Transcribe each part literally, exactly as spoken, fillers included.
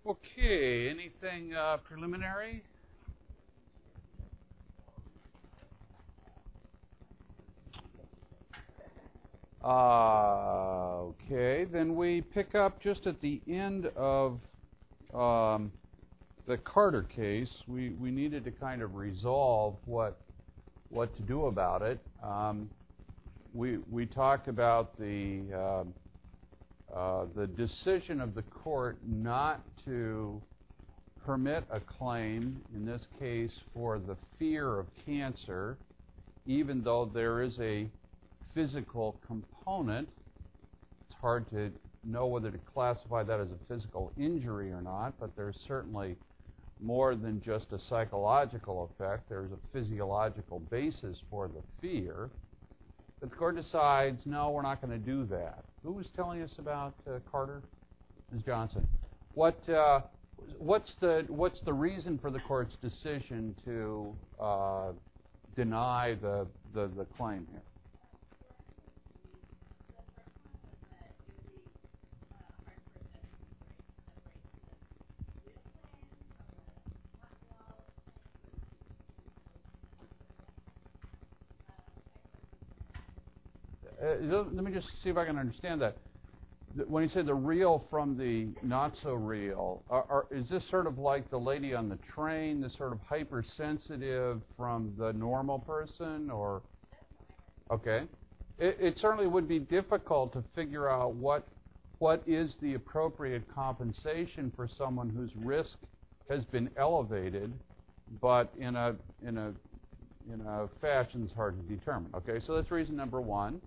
Okay, anything uh, preliminary? Uh, okay, then we pick up just at the end of um, the Carter case. We we needed to kind of resolve what what to do about it. Um, we we talked about the uh, uh, the decision of the court not to permit a claim, in this case for the fear of cancer, even though there is a physical component. It's hard to know whether to classify that as a physical injury or not, but there's certainly more than just a psychological effect. There's a physiological basis for the fear. But the court decides, no, we're not going to do that. Who was telling us about uh, Carter? Miz Johnson. What uh, what's the what's the reason for the court's decision to uh, deny the, the the claim here? Uh, let me just see if I can understand that. When you say the real from the not so real, are, are, is this sort of like the lady on the train, the sort of hypersensitive from the normal person, or? Okay. It, it certainly would be difficult to figure out what what is the appropriate compensation for someone whose risk has been elevated, but in a in a in a fashion that's hard to determine. Okay, so that's reason number one.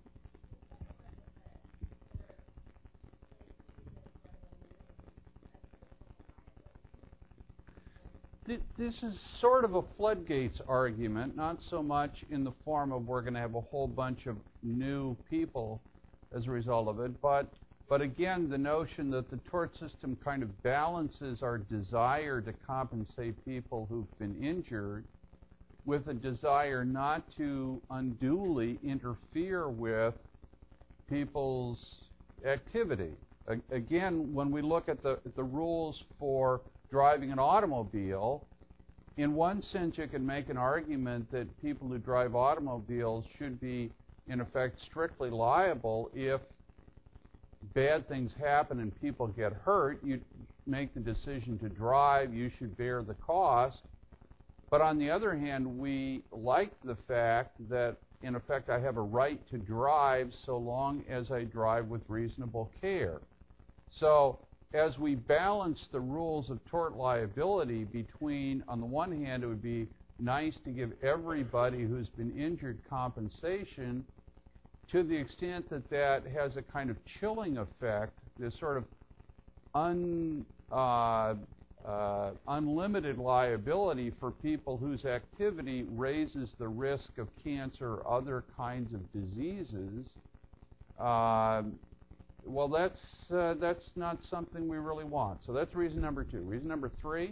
This is sort of a floodgates argument, not so much in the form of we're going to have a whole bunch of new people as a result of it, but but again, the notion that the tort system kind of balances our desire to compensate people who've been injured with a desire not to unduly interfere with people's activity. Again, when we look at the the rules for driving an automobile, in one sense you can make an argument that people who drive automobiles should be, in effect, strictly liable. If bad things happen and people get hurt, you make the decision to drive, you should bear the cost. But on the other hand, we like the fact that, in effect, I have a right to drive so long as I drive with reasonable care. So as we balance the rules of tort liability between, on the one hand, it would be nice to give everybody who's been injured compensation, to the extent that that has a kind of chilling effect, this sort of un, uh, uh, unlimited liability for people whose activity raises the risk of cancer or other kinds of diseases. Uh, Well, that's uh, that's not something we really want. So that's reason number two. Reason number three.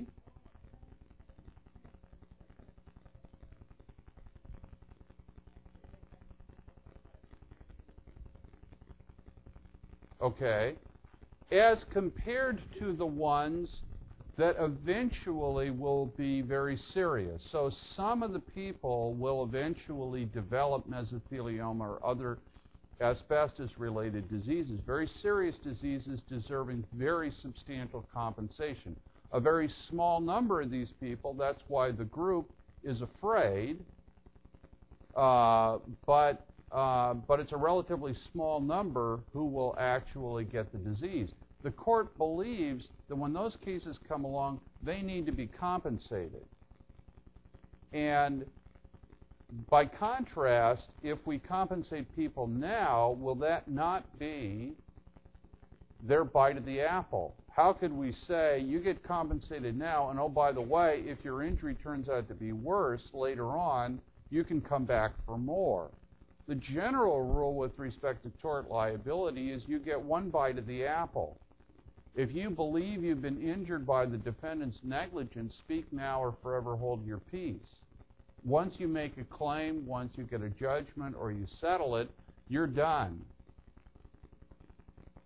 Okay. As compared to the ones that eventually will be very serious. So some of the people will eventually develop mesothelioma or other asbestos-related diseases, very serious diseases deserving very substantial compensation. A very small number of these people, that's why the group is afraid, uh, but, uh, but it's a relatively small number who will actually get the disease. The court believes that when those cases come along, they need to be compensated. And by contrast, if we compensate people now, will that not be their bite of the apple? How could we say, you get compensated now, and oh, by the way, if your injury turns out to be worse later on, you can come back for more? The general rule with respect to tort liability is you get one bite of the apple. If you believe you've been injured by the defendant's negligence, speak now or forever hold your peace. Once you make a claim, once you get a judgment or you settle it, you're done.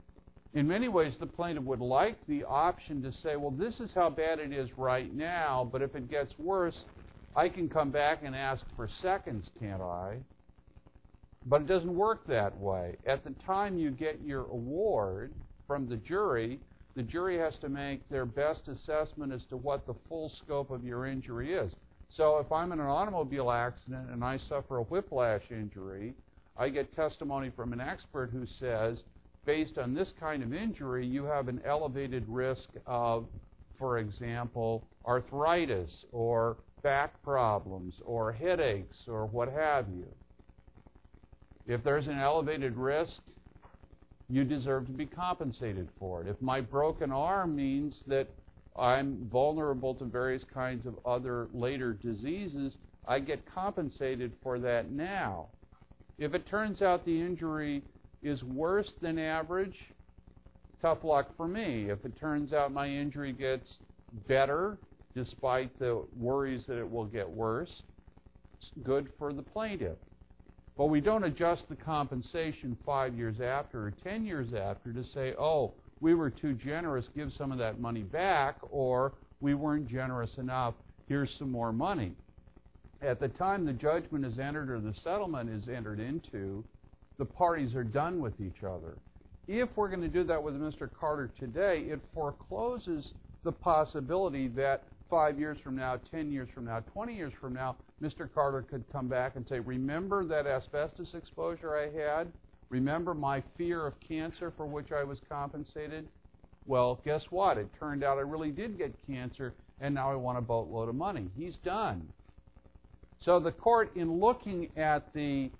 in many ways, the plaintiff would like the option to say, well, this is how bad it is right now, but if it gets worse, I can come back and ask for seconds, can't I? But it doesn't work that way. At the time you get your award from the jury, the jury has to make their best assessment as to what the full scope of your injury is. So if I'm in an automobile accident and I suffer a whiplash injury, I get testimony from an expert who says, based on this kind of injury, you have an elevated risk of, for example, arthritis or back problems or headaches or what have you. If there's an elevated risk, you deserve to be compensated for it. If my broken arm means that I'm vulnerable to various kinds of other later diseases, I get compensated for that now. If it turns out the injury is worse than average, tough luck for me. If it turns out my injury gets better, despite the worries that it will get worse, it's good for the plaintiff. But we don't adjust the compensation five years after or ten years after to say, oh, we were too generous, give some of that money back, or we weren't generous enough, here's some more money. At the time the judgment is entered or the settlement is entered into, the parties are done with each other. If we're going to do that with Mister Carter today, it forecloses the possibility that five years from now, ten years from now, twenty years from now, Mister Carter could come back and say, remember that asbestos exposure I had? Remember my fear of cancer for which I was compensated? Well, guess what? It turned out I really did get cancer, and now I want a boatload of money. He's done. So the court, in looking at the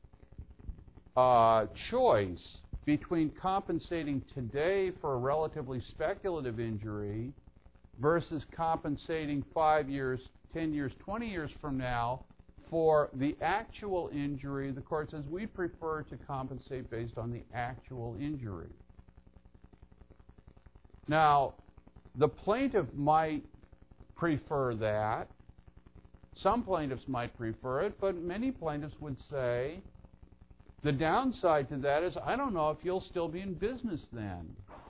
uh, choice between compensating today for a relatively speculative injury versus compensating five years, ten years, twenty years from now for the actual injury, the court says we prefer to compensate based on the actual injury. Now, the plaintiff might prefer that. Some plaintiffs might prefer it, but many plaintiffs would say the downside to that is I don't know if you'll still be in business then.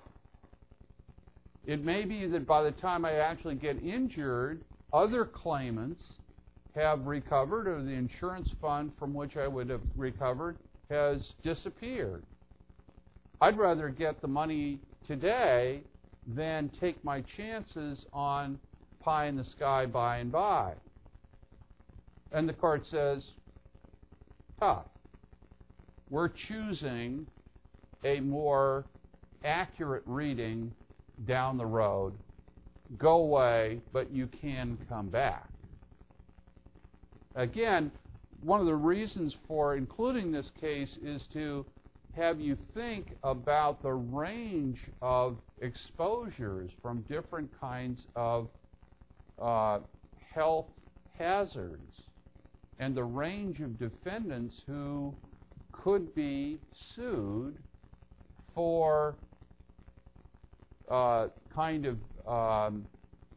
It may be that by the time I actually get injured, other claimants have recovered, or the insurance fund from which I would have recovered has disappeared. I'd rather get the money today than take my chances on pie in the sky by and by. And the court says, tough. We're choosing a more accurate reading down the road. Go away, but you can come back. Again, one of the reasons for including this case is to have you think about the range of exposures from different kinds of uh, health hazards and the range of defendants who could be sued for uh, kind of um,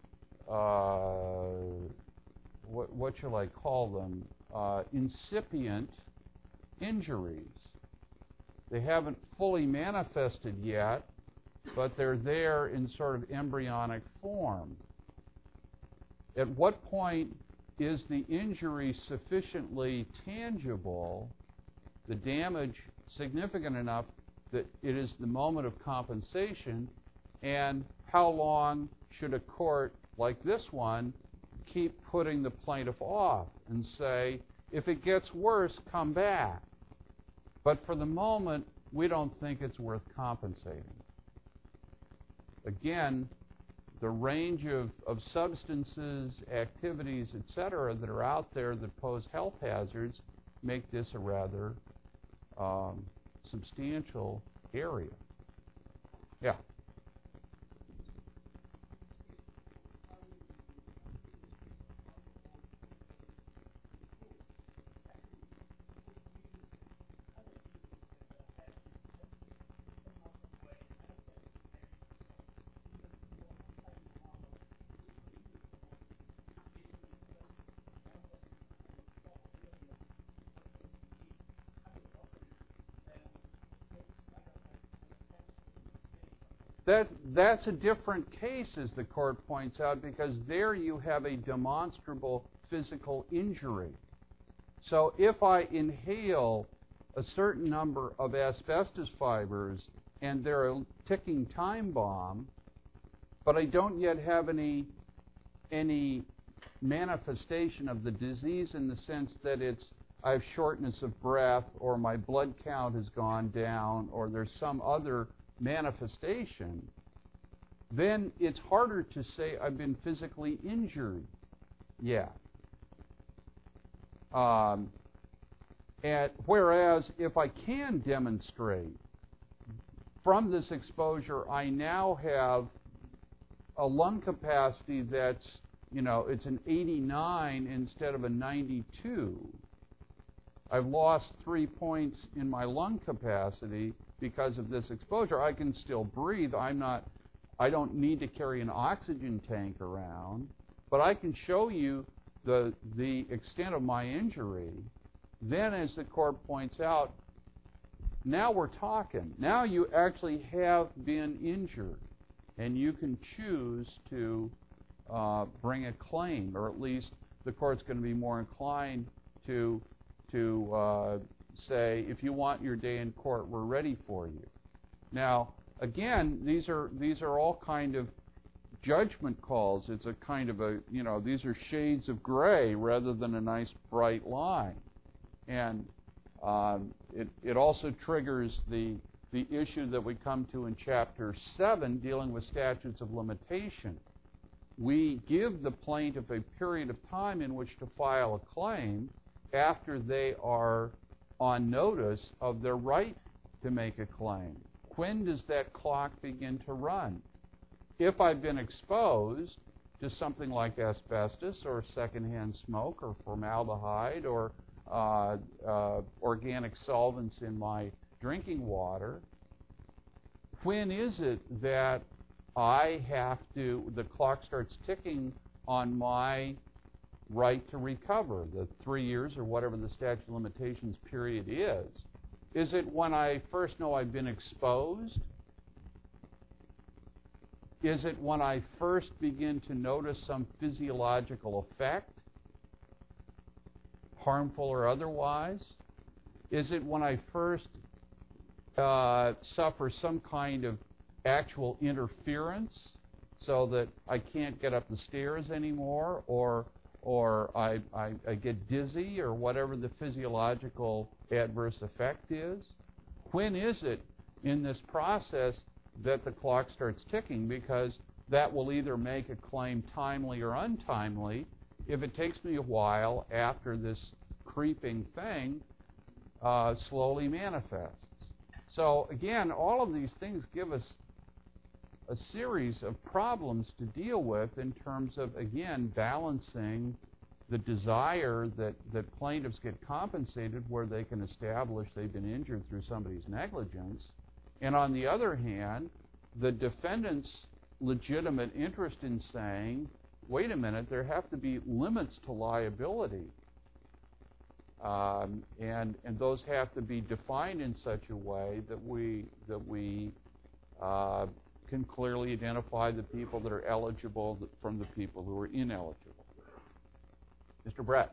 uh, what, what shall I call them? Uh, incipient injuries. They haven't fully manifested yet, but they're there in sort of embryonic form. At what point is the injury sufficiently tangible, the damage significant enough that it is the moment of compensation, and how long should a court like this one keep putting the plaintiff off and say, if it gets worse, come back. But for the moment, we don't think it's worth compensating. Again, the range of, of substances, activities, et cetera, that are out there that pose health hazards make this a rather um, substantial area. Yeah. that that's a different case, as the court points out, because there you have a demonstrable physical injury. So if I inhale a certain number of asbestos fibers and they're a ticking time bomb, but I don't yet have any any manifestation of the disease in the sense that it's I have shortness of breath, or my blood count has gone down, or there's some other manifestation, then it's harder to say I've been physically injured. Yeah. Um, and whereas if I can demonstrate from this exposure, I now have a lung capacity that's, you know, it's an eighty-nine instead of a ninety-two. I've lost three points in my lung capacity because of this exposure. I can still breathe. I'm not, I don't need to carry an oxygen tank around, but I can show you the the extent of my injury. Then, as the court points out, now we're talking. Now you actually have been injured, and you can choose to uh, bring a claim, or at least the court's going to be more inclined to to uh, say, if you want your day in court, we're ready for you. Now, again, these are these are all kind of judgment calls. It's a kind of a, you know, these are shades of gray rather than a nice bright line. And um, it, it also triggers the, the issue that we come to in Chapter seven, dealing with statutes of limitation. We give the plaintiff a period of time in which to file a claim after they are on notice of their right to make a claim. When does that clock begin to run? If I've been exposed to something like asbestos or secondhand smoke or formaldehyde or uh, uh, organic solvents in my drinking water, when is it that I have to, the clock starts ticking on my right to recover, the three years or whatever the statute of limitations period is? Is it when I first know I've been exposed? Is it when I first begin to notice some physiological effect, harmful or otherwise? Is it when I first uh, suffer some kind of actual interference so that I can't get up the stairs anymore, or or I, I, I get dizzy, or whatever the physiological adverse effect is? When is it in this process that the clock starts ticking? Because that will either make a claim timely or untimely if it takes me a while after this creeping thing uh, slowly manifests. So again, all of these things give us a series of problems to deal with in terms of, again, balancing the desire that, that plaintiffs get compensated where they can establish they've been injured through somebody's negligence, and on the other hand, the defendant's legitimate interest in saying, wait a minute, there have to be limits to liability, um, and and those have to be defined in such a way that we that we uh, can clearly identify the people that are eligible from the people who are ineligible. Mister Brett.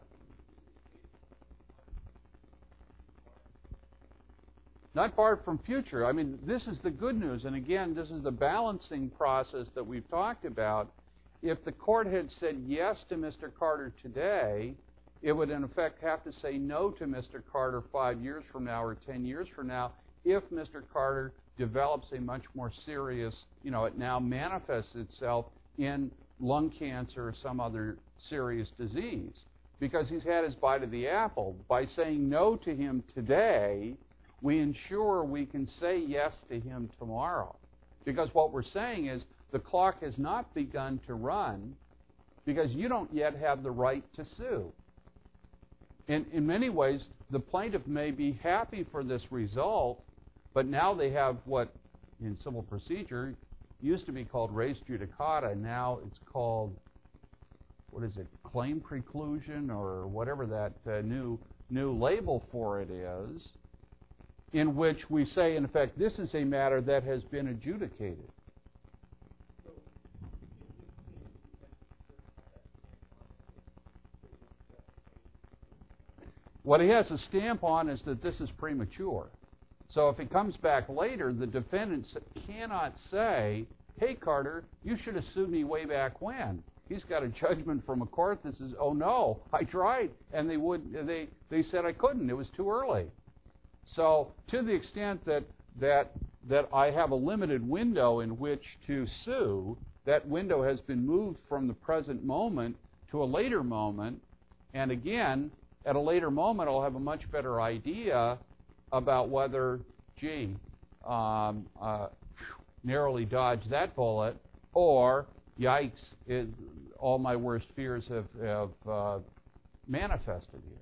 Not barred from future. I mean, this is the good news. And again, this is the balancing process that we've talked about. If the court had said yes to Mister Carter today, it would in effect have to say no to Mister Carter five years from now or ten years from now if Mister Carter develops a much more serious, you know, it now manifests itself in lung cancer or some other serious disease, because he's had his bite of the apple. By saying no to him today, we ensure we can say yes to him tomorrow. Because what we're saying is the clock has not begun to run because you don't yet have the right to sue. In, in many ways, the plaintiff may be happy for this result, but now they have what in civil procedure used to be called res judicata. Now it's called, what is it, claim preclusion, or whatever that uh, new new label for it is, in which we say, in effect, this is a matter that has been adjudicated. What he has a stamp on is that this is premature. So if it comes back later, the defendant cannot say, hey, Carter, you should have sued me way back when. He's got a judgment from a court that says, oh, no, I tried, and they would they, they said I couldn't. It was too early. So to the extent that, that, that I have a limited window in which to sue, that window has been moved from the present moment to a later moment, and again, at a later moment, I'll have a much better idea about whether, gee, um, uh, narrowly dodged that bullet, or, yikes, it, all my worst fears have, have uh, manifested here.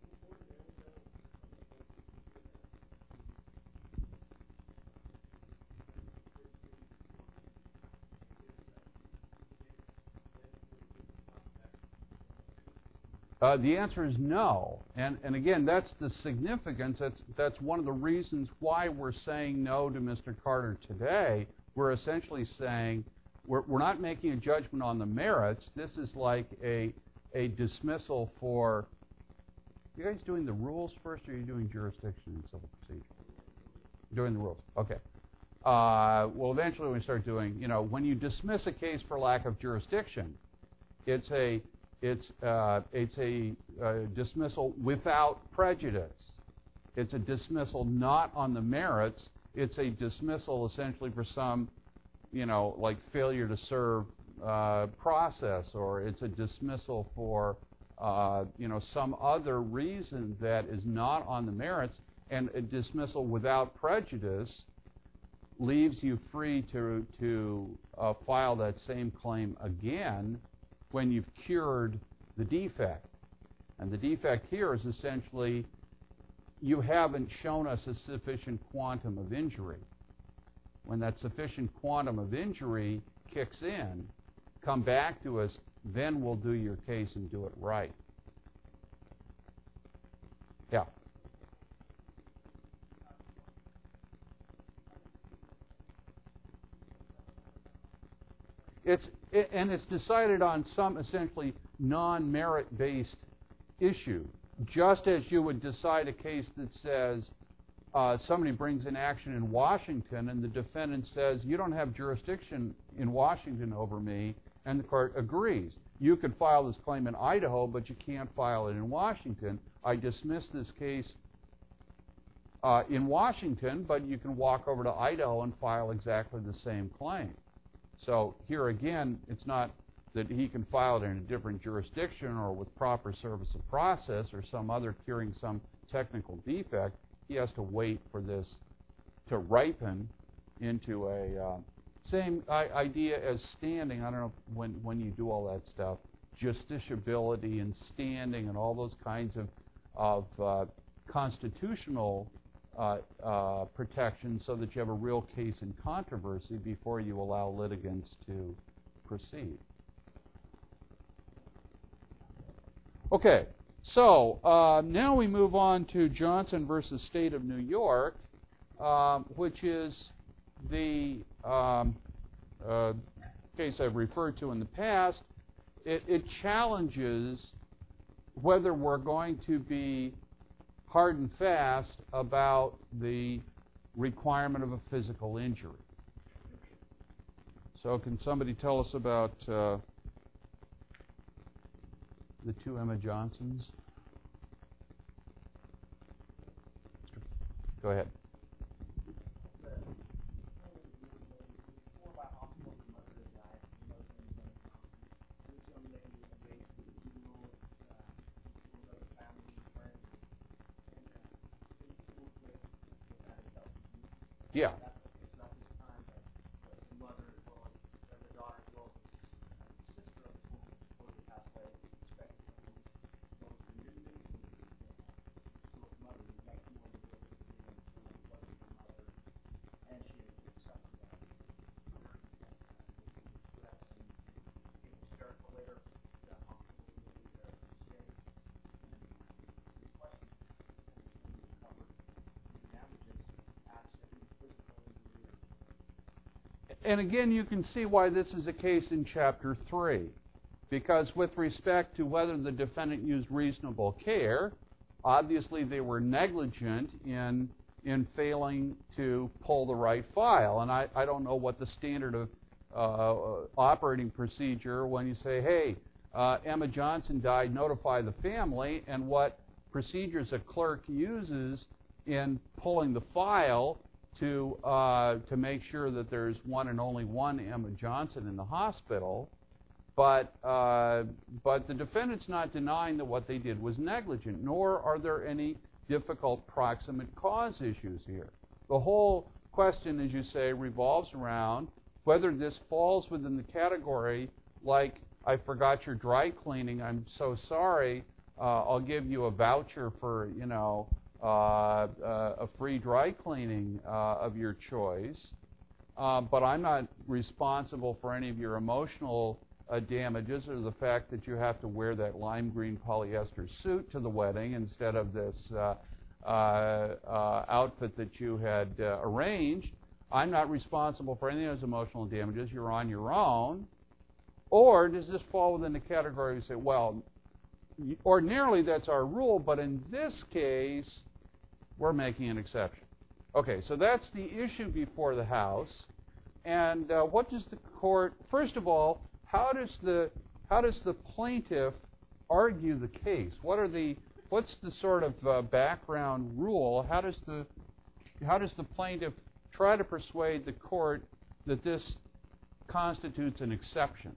Uh, the answer is no. And, and again, that's the significance. That's, that's one of the reasons why we're saying no to Mister Carter today. We're essentially saying we're, we're not making a judgment on the merits. This is like a, a dismissal for... Are you guys doing the rules first, or are you doing jurisdiction and civil procedure? Doing the rules. Okay. Uh, well, eventually we start doing, you know, when you dismiss a case for lack of jurisdiction, it's a... It's, uh, it's a uh, dismissal without prejudice. It's a dismissal not on the merits. It's a dismissal essentially for some, you know, like failure to serve uh, process, or it's a dismissal for, uh, you know, some other reason that is not on the merits. And a dismissal without prejudice leaves you free to, to uh, file that same claim again when you've cured the defect. And the defect here is essentially you haven't shown us a sufficient quantum of injury. When that sufficient quantum of injury kicks in, come back to us, then we'll do your case and do it right. Yeah. It's it, and it's decided on some essentially non-merit-based issue, just as you would decide a case that says uh, somebody brings an action in Washington and the defendant says, you don't have jurisdiction in Washington over me, and the court agrees. You could file this claim in Idaho, but you can't file it in Washington. I dismiss this case uh, in Washington, but you can walk over to Idaho and file exactly the same claim. So here again, it's not that he can file it in a different jurisdiction or with proper service of process or some other curing some technical defect. He has to wait for this to ripen into a uh, same I- idea as standing. I don't know when, when you do all that stuff, justiciability and standing and all those kinds of, of uh, constitutional Uh, uh, protection so that you have a real case in controversy before you allow litigants to proceed. Okay, so uh, now we move on to Johnson versus State of New York, uh, which is the um, uh, case I've referred to in the past. It, it challenges whether we're going to be hard and fast about the requirement of a physical injury. So can somebody tell us about uh, the two Emma Johnsons? Go ahead. Yeah. And again, you can see why this is a case in Chapter three. Because with respect to whether the defendant used reasonable care, obviously they were negligent in in failing to pull the right file. And I, I don't know what the standard of uh, operating procedure when you say, hey, uh, Emma Johnson died, notify the family, and what procedures a clerk uses in pulling the file to uh, to make sure that there's one and only one Emma Johnson in the hospital. But uh, but the defendant's not denying that what they did was negligent, nor are there any difficult proximate cause issues here. The whole question, as you say, revolves around whether this falls within the category like, I forgot your dry cleaning, I'm so sorry, uh, I'll give you a voucher for, you know, uh, uh, a free dry cleaning uh, of your choice, uh, but I'm not responsible for any of your emotional Uh, damages, or the fact that you have to wear that lime green polyester suit to the wedding instead of this uh, uh, uh, outfit that you had uh, arranged. I'm not responsible for any of those emotional damages. You're on your own. Or does this fall within the category you say, well, ordinarily that's our rule, but in this case, we're making an exception. Okay, so that's the issue before the House. And uh, what does the court, first of all, How does the how does the plaintiff argue the case? What are the what's the sort of uh, background rule? How does the how does the plaintiff try to persuade the court that this constitutes an exception?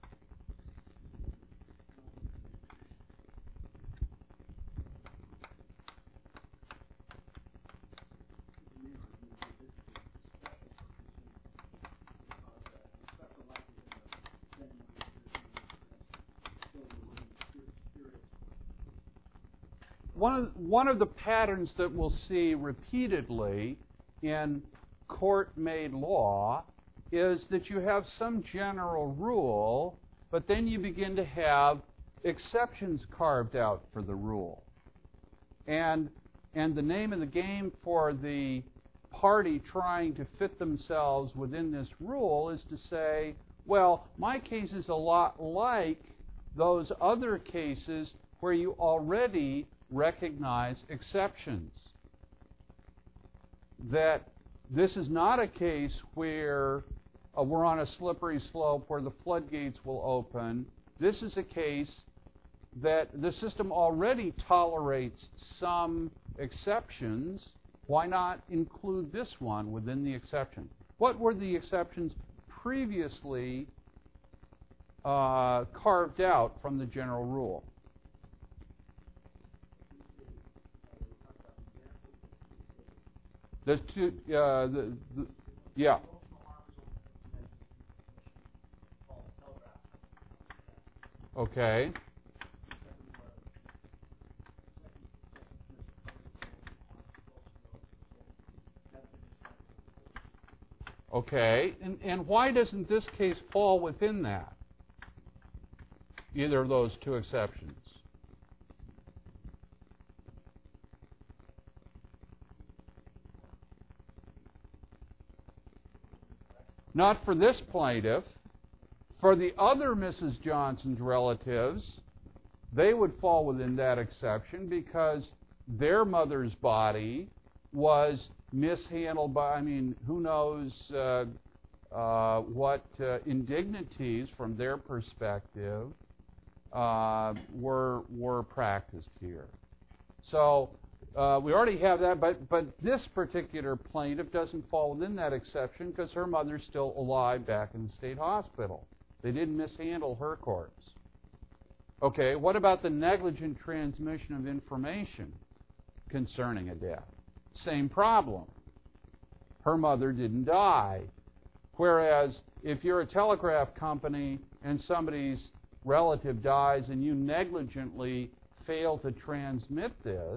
One of, one of the patterns that we'll see repeatedly in court-made law is that you have some general rule, but then you begin to have exceptions carved out for the rule. And, and the name of the game for the party trying to fit themselves within this rule is to say, well, my case is a lot like those other cases where you already recognize exceptions. That this is not a case where uh, we're on a slippery slope where the floodgates will open. This is a case that the system already tolerates some exceptions. Why not include this one within the exception? What were the exceptions previously uh, carved out from the general rule? There's two, uh, the, the, yeah. Okay. Okay, and, and why doesn't this case fall within that? Either of those two exceptions. Not for this plaintiff. For the other Missus Johnson's relatives, they would fall within that exception because their mother's body was mishandled by, I mean, who knows uh, uh, what uh, indignities from their perspective uh, were were practiced here. So uh, we already have that, but, but this particular plaintiff doesn't fall within that exception because her mother's still alive back in the state hospital. They didn't mishandle her corpse. Okay, what about the negligent transmission of information concerning a death? Same problem. Her mother didn't die. Whereas if you're a telegraph company and somebody's relative dies and you negligently fail to transmit this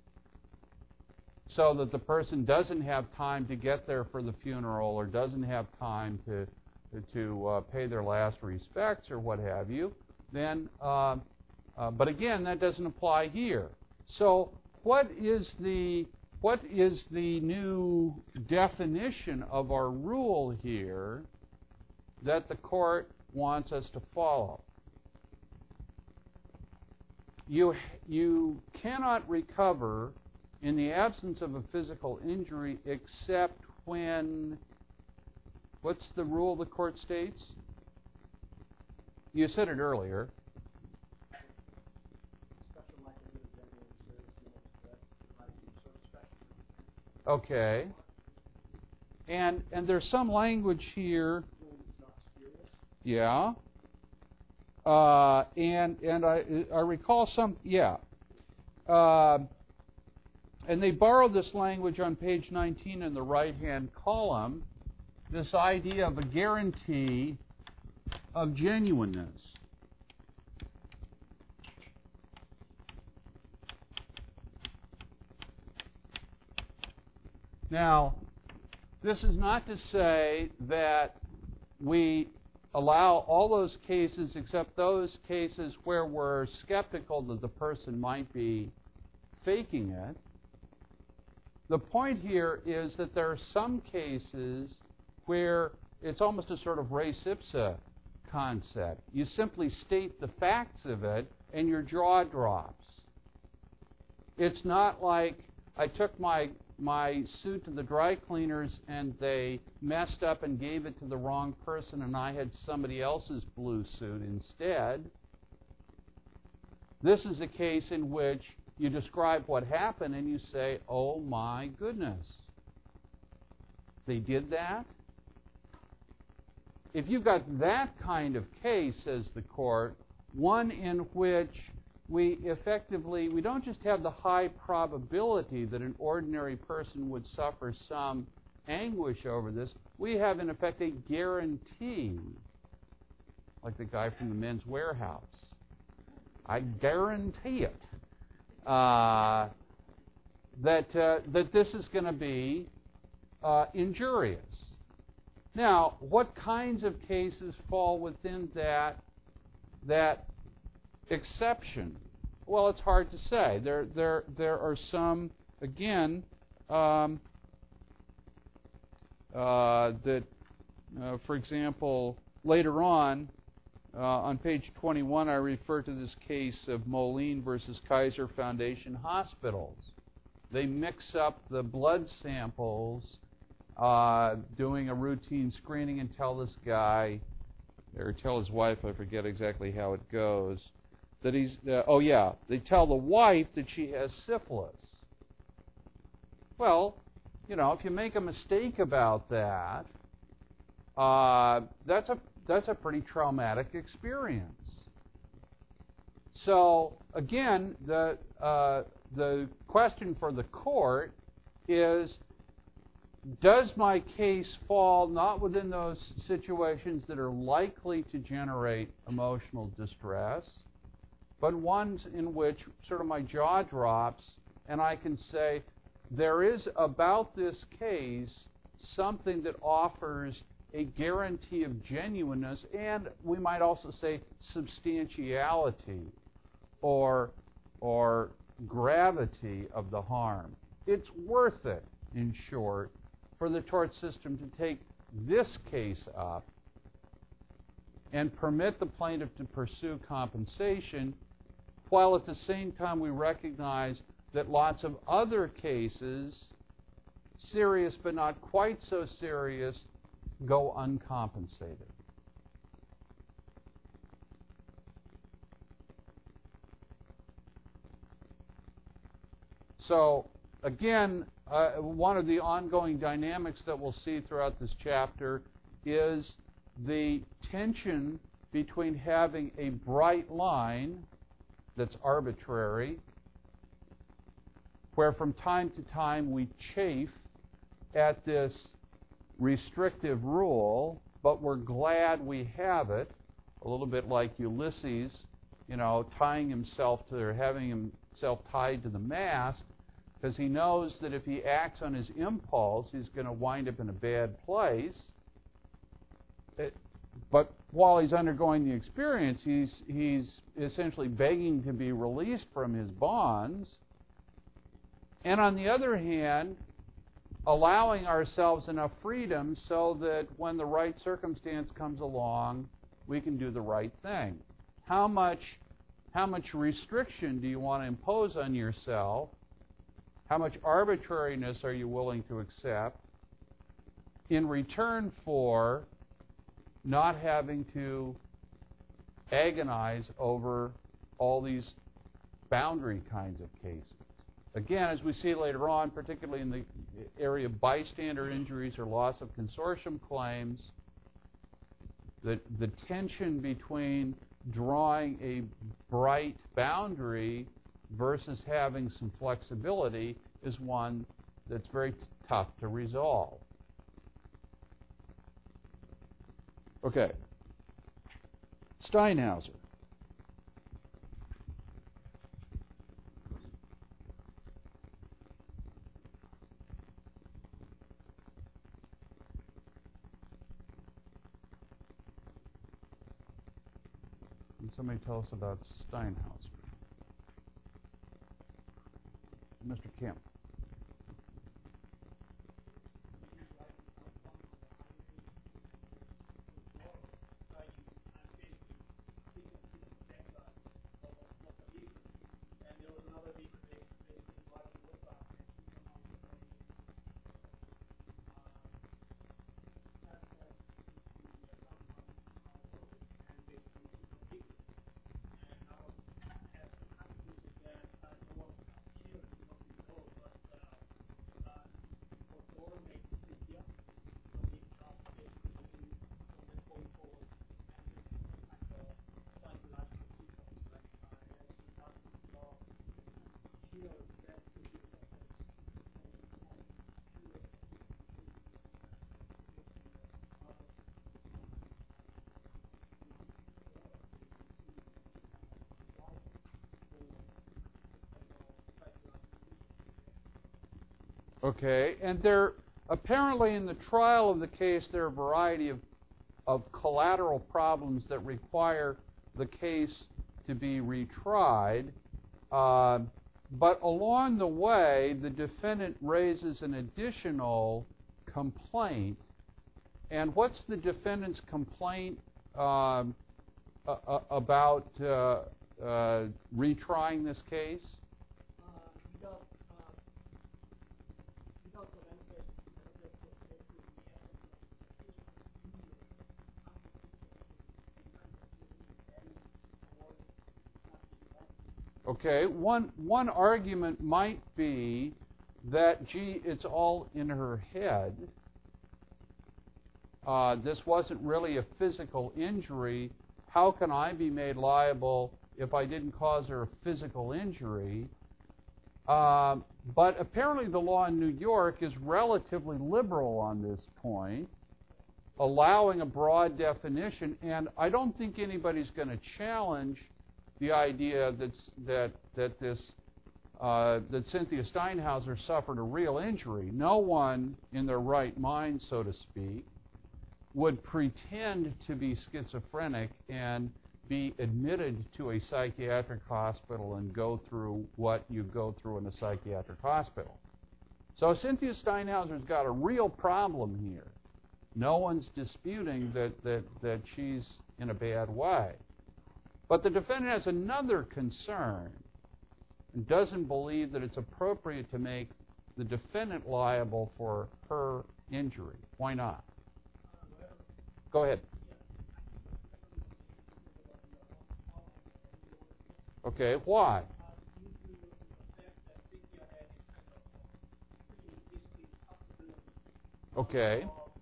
so that the person doesn't have time to get there for the funeral or doesn't have time to to uh, pay their last respects or what have you, then, uh, uh, but again, that doesn't apply here. So what is the what is the new definition of our rule here that the court wants us to follow? you you cannot recover in the absence of a physical injury except when, what's the rule the court states? You said it earlier. Okay. And and there's some language here. Yeah. Uh, and and I I recall some yeah. Uh, and they borrowed this language on page nineteen in the right-hand column, this idea of a guarantee of genuineness. Now, this is not to say that we allow all those cases except those cases where we're skeptical that the person might be faking it. The point here is that there are some cases where it's almost a sort of res ipsa concept. You simply state the facts of it and your jaw drops. It's not like I took my my suit to the dry cleaners and they messed up and gave it to the wrong person and I had somebody else's blue suit instead. This is a case in which you describe what happened and you say, oh my goodness, they did that? If you've got that kind of case, says the court, one in which we effectively, we don't just have the high probability that an ordinary person would suffer some anguish over this, we have in effect a guarantee, like the guy from the Men's Warehouse. I guarantee it, uh, that, uh, that this is going to be uh, injurious. Now, what kinds of cases fall within that, that exception? Well, it's hard to say. There, there, there are some, again, um, uh, that, uh, for example, later on, uh, on page twenty-one, I refer to this case of Moline versus Kaiser Foundation Hospitals. They mix up the blood samples, uh, doing a routine screening, and tell this guy, or tell his wife, I forget exactly how it goes, that he's, uh, oh yeah, they tell the wife that she has syphilis. Well, you know, if you make a mistake about that, uh, that's a that's a pretty traumatic experience. So again, the uh, the question for the court is, does my case fall not within those situations that are likely to generate emotional distress, but ones in which sort of my jaw drops and I can say, there is about this case something that offers a guarantee of genuineness, and we might also say substantiality or, or gravity of the harm. It's worth it, in short, for the tort system to take this case up and permit the plaintiff to pursue compensation, while at the same time we recognize that lots of other cases, serious but not quite so serious, go uncompensated. So, again, uh, one of the ongoing dynamics that we'll see throughout this chapter is the tension between having a bright line that's arbitrary, where from time to time we chafe at this restrictive rule, but we're glad we have it, a little bit like Ulysses, you know, tying himself to, or having himself tied to the mast, because he knows that if he acts on his impulse, he's going to wind up in a bad place. It, but while he's undergoing the experience, he's, he's essentially begging to be released from his bonds. And on the other hand, allowing ourselves enough freedom so that when the right circumstance comes along, we can do the right thing. How much, how much restriction do you want to impose on yourself? How much arbitrariness are you willing to accept in return for not having to agonize over all these boundary kinds of cases? Again, as we see later on, particularly in the area of bystander injuries or loss of consortium claims, the, the tension between drawing a bright boundary versus having some flexibility is one that's very t- tough to resolve. Okay. Steinhauser. Can somebody tell us about Steinhauser? Mister Kemp. Okay, and there apparently in the trial of the case there are a variety of, of collateral problems that require the case to be retried. Uh, but along the way, the defendant raises an additional complaint. And what's the defendant's complaint um, uh, about uh, uh, retrying this case? Okay, one one argument might be that, gee, it's all in her head. Uh, this wasn't really a physical injury. How can I be made liable if I didn't cause her a physical injury? Uh, but apparently the law in New York is relatively liberal on this point, allowing a broad definition, and I don't think anybody's going to challenge the idea that's, that that this uh, that Cynthia Steinhauser suffered a real injury. No one in their right mind, so to speak, would pretend to be schizophrenic and be admitted to a psychiatric hospital and go through what you go through in a psychiatric hospital. So Cynthia Steinhauser's got a real problem here. No one's disputing that that, that she's in a bad way. But the defendant has another concern and doesn't believe that it's appropriate to make the defendant liable for her injury. Why not? Go ahead. Okay, why? Okay.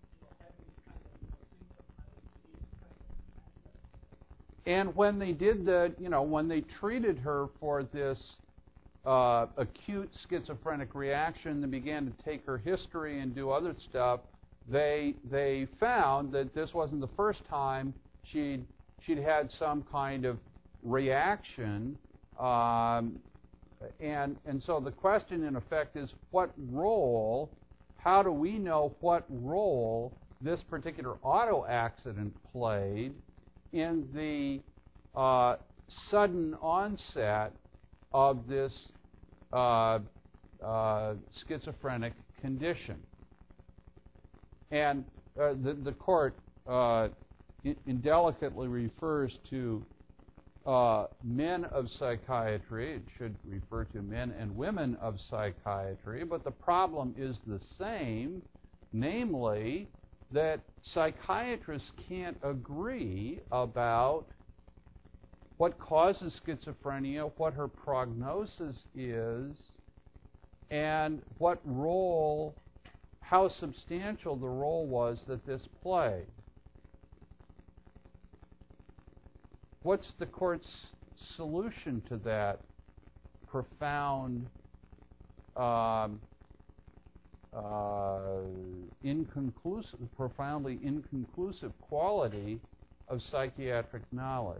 And when they did the, you know, when they treated her for this uh, acute schizophrenic reaction, they began to take her history and do other stuff, they they found that this wasn't the first time she'd she'd had some kind of reaction, um, and and so the question in effect is, what role? How do we know what role this particular auto accident played in the uh, sudden onset of this uh, uh, schizophrenic condition? And uh, the, the court uh, indelicately refers to uh, men of psychiatry. It should refer to men and women of psychiatry, but the problem is the same, namely that psychiatrists can't agree about what causes schizophrenia, what her prognosis is, and what role, how substantial the role was that this played. What's the court's solution to that profound, um, uh, inconclusive, profoundly inconclusive quality of psychiatric knowledge?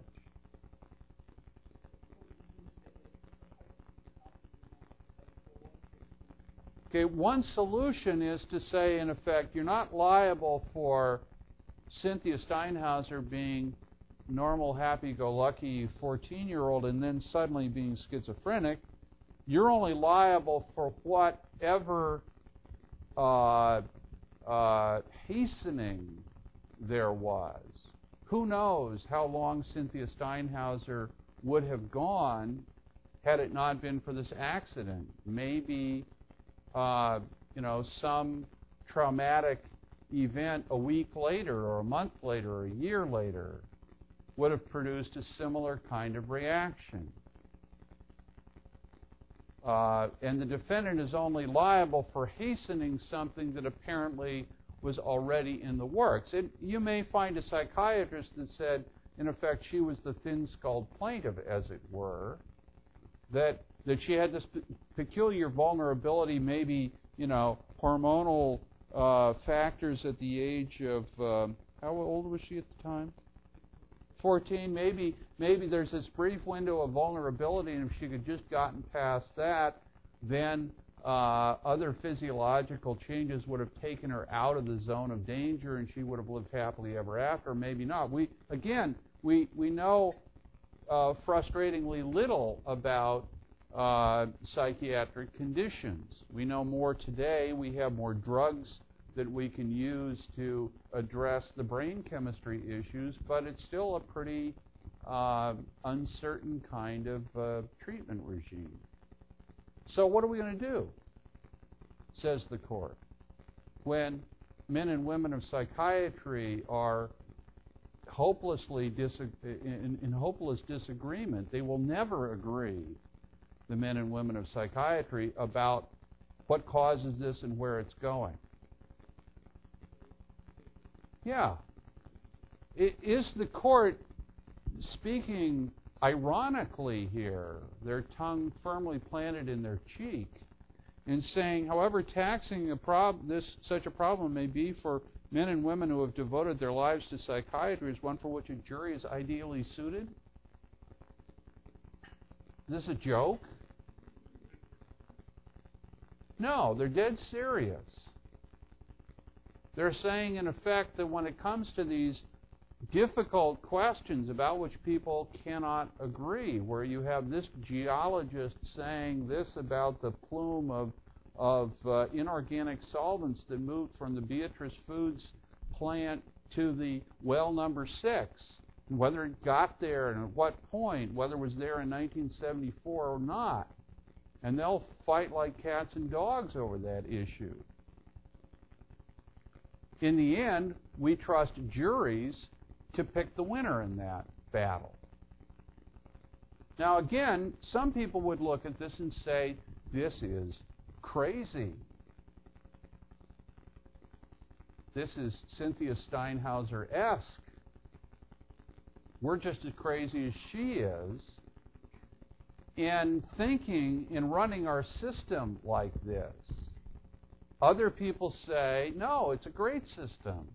Okay, one solution is to say, in effect, you're not liable for Cynthia Steinhauser being normal, happy-go-lucky fourteen-year-old and then suddenly being schizophrenic. You're only liable for whatever uh, uh, hastening there was. Who knows how long Cynthia Steinhauser would have gone had it not been for this accident. Maybe Uh, you know, some traumatic event a week later or a month later or a year later would have produced a similar kind of reaction. Uh, and the defendant is only liable for hastening something that apparently was already in the works. It, you may find a psychiatrist that said, in effect, she was the thin-skulled plaintiff, as it were, that that she had this p- peculiar vulnerability, maybe, you know, hormonal uh, factors at the age of, um, how old was she at the time? fourteen. Maybe, maybe there's this brief window of vulnerability, and if she could just gotten past that, then uh, other physiological changes would have taken her out of the zone of danger, and she would have lived happily ever after. Maybe not. We again, we we know uh, frustratingly little about Uh, psychiatric conditions. We know more today. We have more drugs that we can use to address the brain chemistry issues, but it's still a pretty uh, uncertain kind of uh, treatment regime. So what are we going to do, says the court, when men and women of psychiatry are hopelessly dis- in, in hopeless disagreement? They will never agree, the men and women of psychiatry, about what causes this and where it's going. Yeah. It, is the court speaking ironically here, their tongue firmly planted in their cheek, and saying, however taxing a prob- this such a problem may be for men and women who have devoted their lives to psychiatry, is one for which a jury is ideally suited? Is this a joke? No, they're dead serious. They're saying, in effect, that when it comes to these difficult questions about which people cannot agree, where you have this geologist saying this about the plume of, of uh, inorganic solvents that moved from the Beatrice Foods plant to the well number six, whether it got there and at what point, whether it was there in nineteen seventy-four or not. And they'll fight like cats and dogs over that issue. In the end, we trust juries to pick the winner in that battle. Now again, some people would look at this and say, this is crazy. This is Cynthia Steinhauser-esque. We're just as crazy as she is in thinking, in running our system like this. Other people say, no, it's a great system.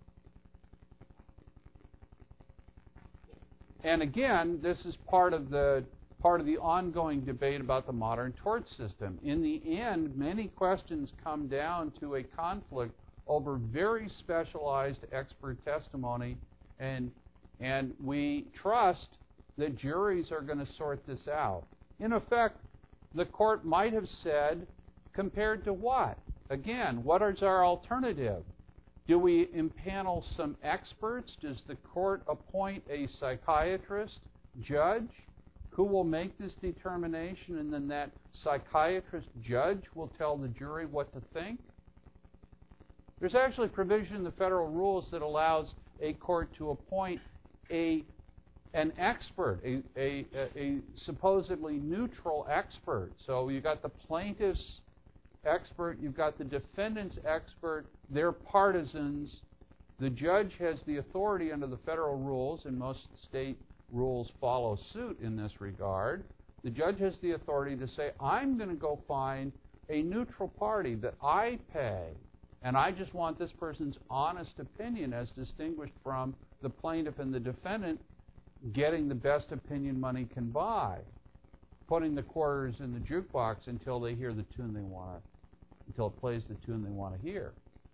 And again, this is part of the part of the ongoing debate about the modern tort system. In the end, many questions come down to a conflict over very specialized expert testimony, and and we trust that juries are going to sort this out. In effect, the court might have said, compared to what? Again, what is our alternative? Do we impanel some experts? Does the court appoint a psychiatrist judge who will make this determination, and then that psychiatrist judge will tell the jury what to think? There's actually provision in the federal rules that allows a court to appoint a an expert, a, a, a supposedly neutral expert. So you've got the plaintiff's expert, you've got the defendant's expert, they're partisans. The judge has the authority under the federal rules, and most state rules follow suit in this regard. The judge has the authority to say, I'm going to go find a neutral party that I pay, and I just want this person's honest opinion as distinguished from the plaintiff and the defendant getting the best opinion money can buy, putting the quarters in the jukebox until they hear the tune they want, until it plays the tune they want to hear.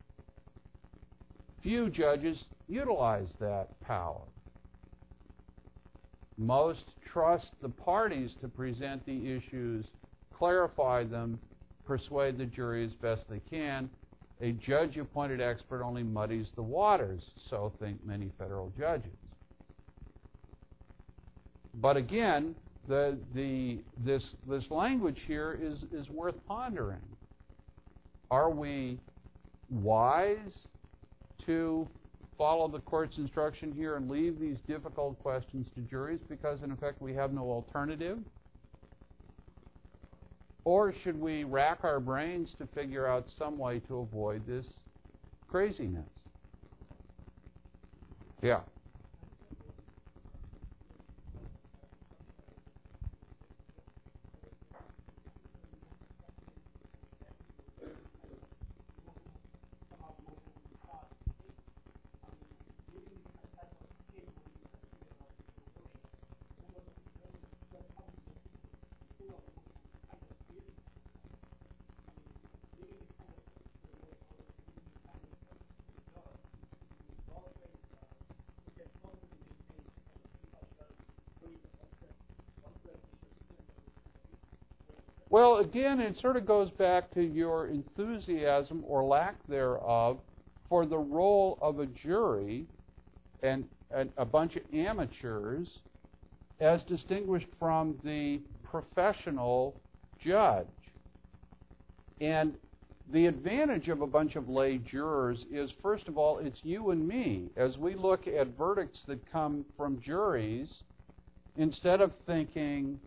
Few judges utilize that power. Most trust the parties to present the issues, clarify them, persuade the jury as best they can. A judge-appointed expert only muddies the waters, so think many federal judges. But again, the, the, this, this language here is, is worth pondering. Are we wise to follow the court's instruction here and leave these difficult questions to juries because, in effect, we have no alternative? Or should we rack our brains to figure out some way to avoid this craziness? Yeah. Well, again, it sort of goes back to your enthusiasm or lack thereof for the role of a jury and, and a bunch of amateurs as distinguished from the professional judge. And the advantage of a bunch of lay jurors is, first of all, it's you and me. As we look at verdicts that come from juries, instead of thinking,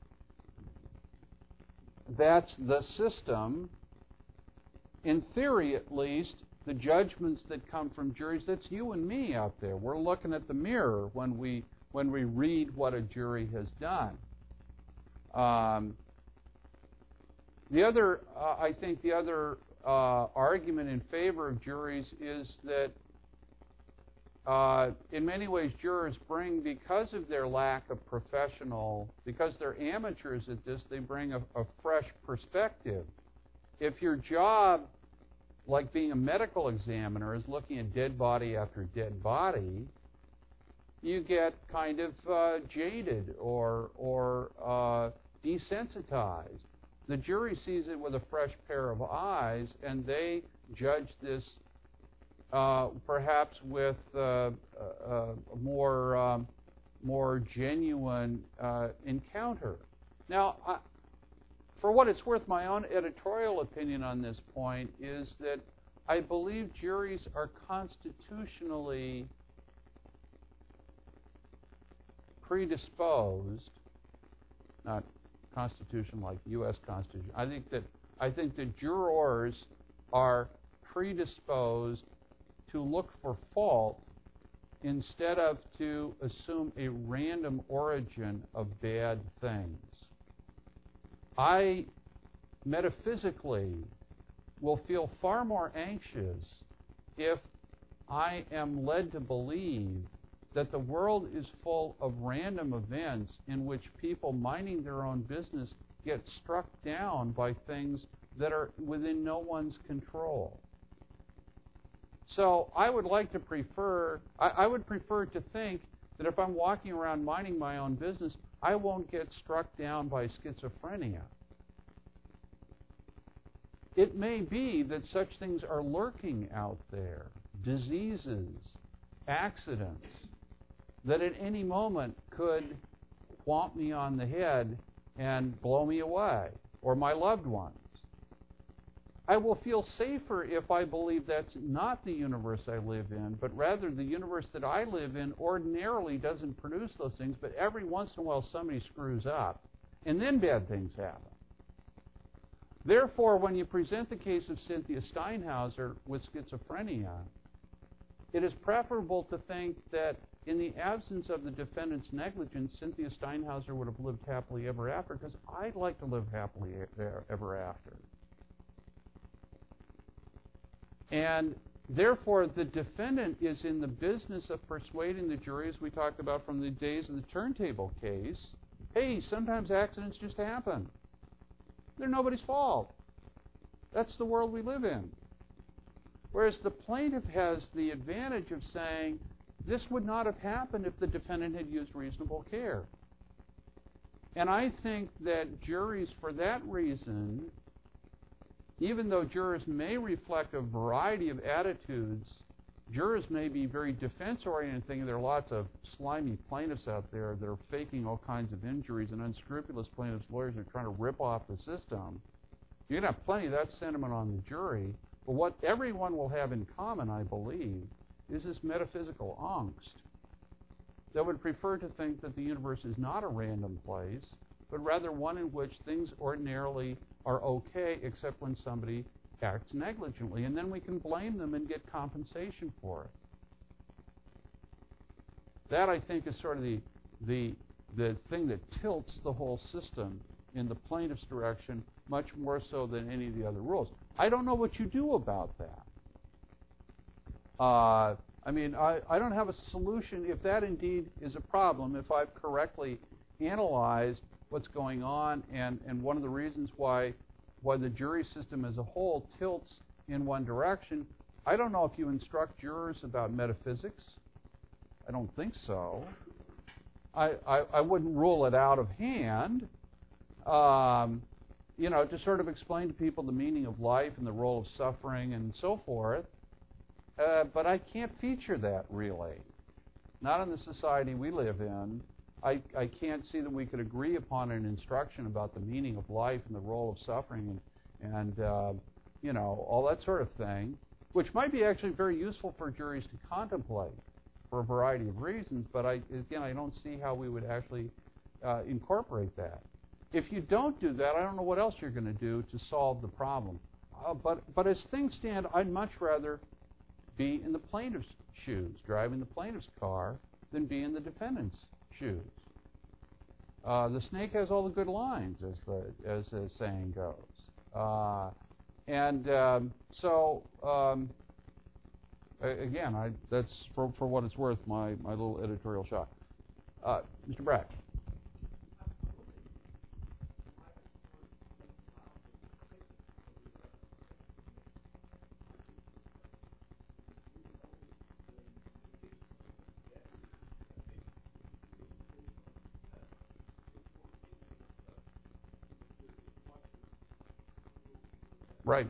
that's the system, in theory at least, the judgments that come from juries, that's you and me out there. We're looking at the mirror when we when we read what a jury has done. Um, the other, uh, I think the other uh, argument in favor of juries is that Uh, in many ways, jurors bring, because of their lack of professional, because they're amateurs at this, they bring a, a fresh perspective. If your job, like being a medical examiner, is looking at dead body after dead body, you get kind of uh, jaded or, or uh, desensitized. The jury sees it with a fresh pair of eyes, and they judge this Uh, perhaps with uh, a, a more um, more genuine uh, encounter. Now, I, for what it's worth, my own editorial opinion on this point is that I believe juries are constitutionally predisposed, not Constitution like U S Constitution. I think that I think that jurors are predisposed to look for fault instead of to assume a random origin of bad things. I, metaphysically, will feel far more anxious if I am led to believe that the world is full of random events in which people minding their own business get struck down by things that are within no one's control. So I would like to prefer, I, I would prefer to think that if I'm walking around minding my own business, I won't get struck down by schizophrenia. It may be that such things are lurking out there, diseases, accidents, that at any moment could whomp me on the head and blow me away, or my loved ones. I will feel safer if I believe that's not the universe I live in, but rather the universe that I live in ordinarily doesn't produce those things, but every once in a while somebody screws up, and then bad things happen. Therefore, when you present the case of Cynthia Steinhauser with schizophrenia, it is preferable to think that in the absence of the defendant's negligence, Cynthia Steinhauser would have lived happily ever after, because I'd like to live happily ever after. And therefore, the defendant is in the business of persuading the jury, as we talked about from the days of the turntable case, hey, sometimes accidents just happen. They're nobody's fault. That's the world we live in. Whereas the plaintiff has the advantage of saying, this would not have happened if the defendant had used reasonable care. And I think that juries, for that reason, even though jurors may reflect a variety of attitudes, jurors may be very defense-oriented, thinking there are lots of slimy plaintiffs out there that are faking all kinds of injuries, and unscrupulous plaintiffs' lawyers are trying to rip off the system. You're going to have plenty of that sentiment on the jury, but what everyone will have in common, I believe, is this metaphysical angst that would prefer to think that the universe is not a random place, but rather one in which things ordinarily are okay except when somebody acts negligently, and then we can blame them and get compensation for it. That, I think, is sort of the, the, the thing that tilts the whole system in the plaintiff's direction much more so than any of the other rules. I don't know what you do about that. Uh, I mean, I, I don't have a solution if that indeed is a problem, if I've correctly analyzed what's going on, and, and one of the reasons why why the jury system as a whole tilts in one direction. I don't know if you instruct jurors about metaphysics. I don't think so. I, I, I wouldn't rule it out of hand, um, you know, to sort of explain to people the meaning of life and the role of suffering and so forth. Uh, but I can't feature that, really. Not in the society we live in. I, I can't see that we could agree upon an instruction about the meaning of life and the role of suffering and, and uh, you know, all that sort of thing, which might be actually very useful for juries to contemplate for a variety of reasons, but I, again, I don't see how we would actually uh, incorporate that. If you don't do that, I don't know what else you're going to do to solve the problem. Uh, but, but as things stand, I'd much rather be in the plaintiff's shoes, driving the plaintiff's car, than be in the defendant's shoes. Uh, the snake has all the good lines, as the as the saying goes. Uh, and um, so, um, again, I, that's for, for what it's worth, my, my little editorial shot. Uh, Mister Brack. Right.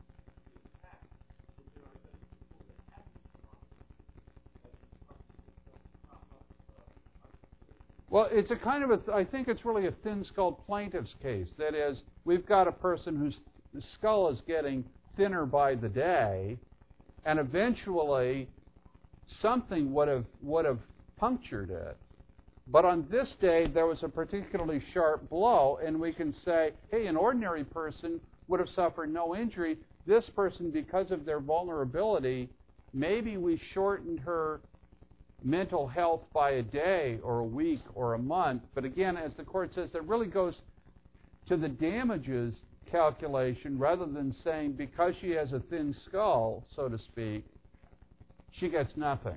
Well, it's a kind of a, I think it's really a thin-skulled plaintiff's case. That is, we've got a person whose skull is getting thinner by the day, and eventually something would have would have punctured it. But on this day, there was a particularly sharp blow, and we can say, hey, an ordinary person would have suffered no injury. This person, because of their vulnerability, maybe we shortened her mental health by a day or a week or a month. But again, as the court says, it really goes to the damages calculation rather than saying because she has a thin skull, so to speak, she gets nothing.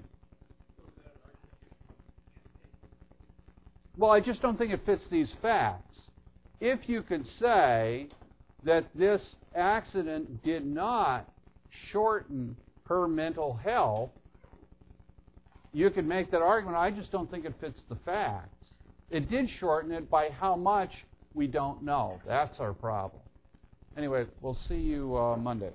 Well, I just don't think it fits these facts. If you could say that this accident did not shorten her mental health, you could make that argument. I just don't think it fits the facts. It did shorten it. By how much, we don't know. That's our problem. Anyway, we'll see you uh, Monday.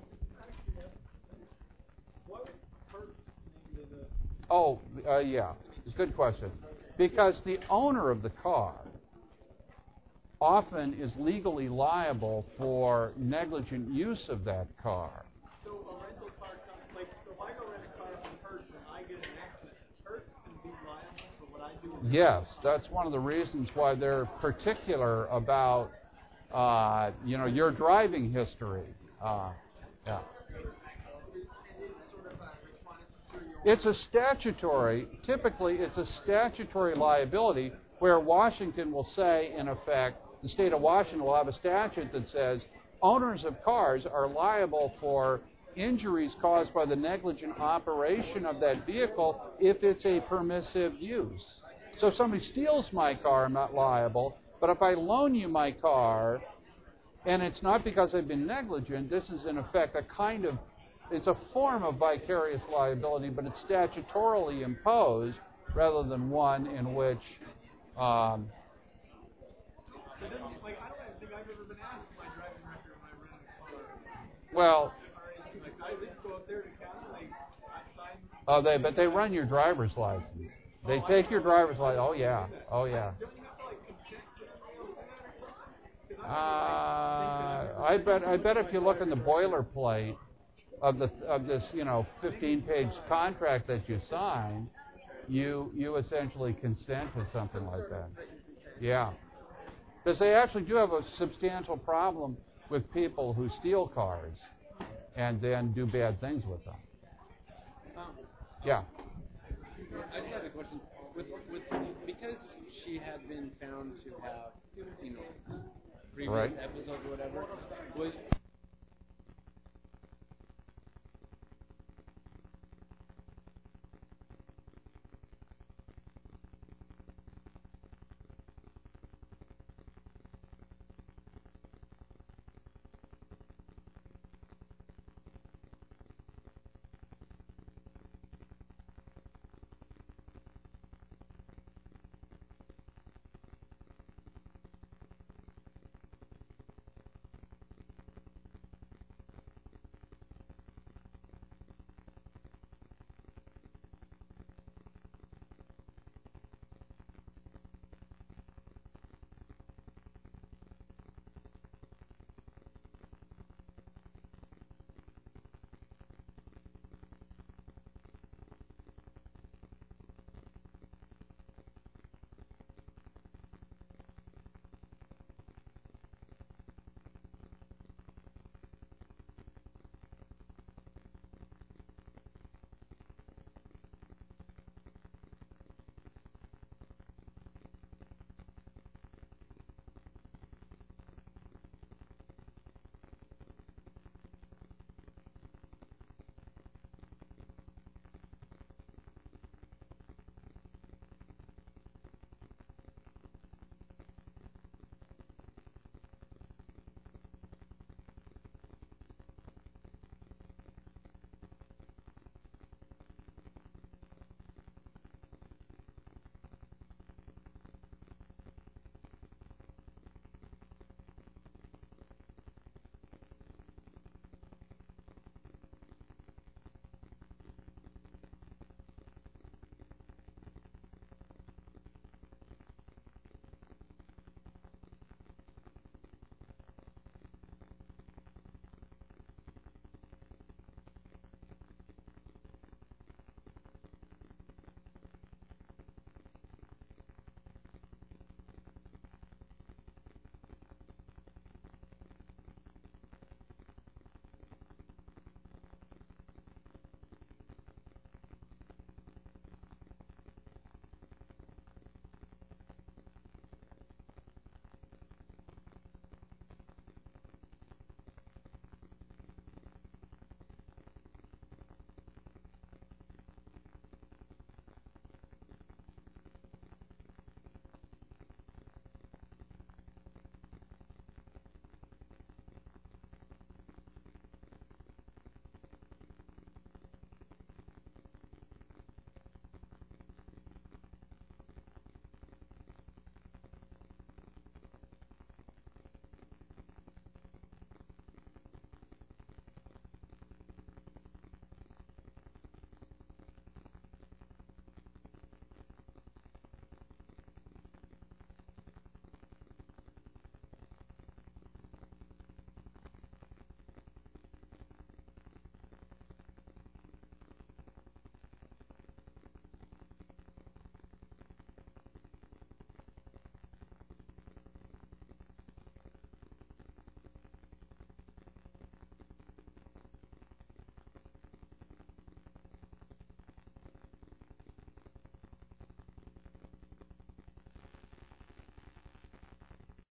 Oh, uh, yeah. It's a good question. because the owner of the car often is legally liable for negligent use of that car. So a rental car comes, like, so if I go rent a car from Hertz and I get in an accident, Hertz can be liable for what I do? Yes, that's one of the reasons why they're particular about, uh, you know, your driving history. Uh, yeah. It's a statutory, typically it's a statutory liability where Washington will say, in effect, the state of Washington will have a statute that says owners of cars are liable for injuries caused by the negligent operation of that vehicle if it's a permissive use. So if somebody steals my car, I'm not liable, but if I loan you my car and it's not because I've been negligent, this is in effect a kind of, it's a form of vicarious liability, but it's statutorily imposed rather than one in which um, Like, I don't even think I've ever been asked my driving record when I rent a car. well, Like, I just go up there to county, like, I sign. oh, they but they run your driver's license. They take your driver's license. Oh yeah, oh yeah. Don't you have to, like, consent to them? Uh, I bet I bet if you look in the boilerplate of the of this you know fifteen-page contract that you sign, you you essentially consent to something like that. Yeah, because they actually do have a substantial problem with people who steal cars and then do bad things with them. Um, Yeah. I just had a question. With, with because she had been found to have, you know, previous Right. episodes or whatever, was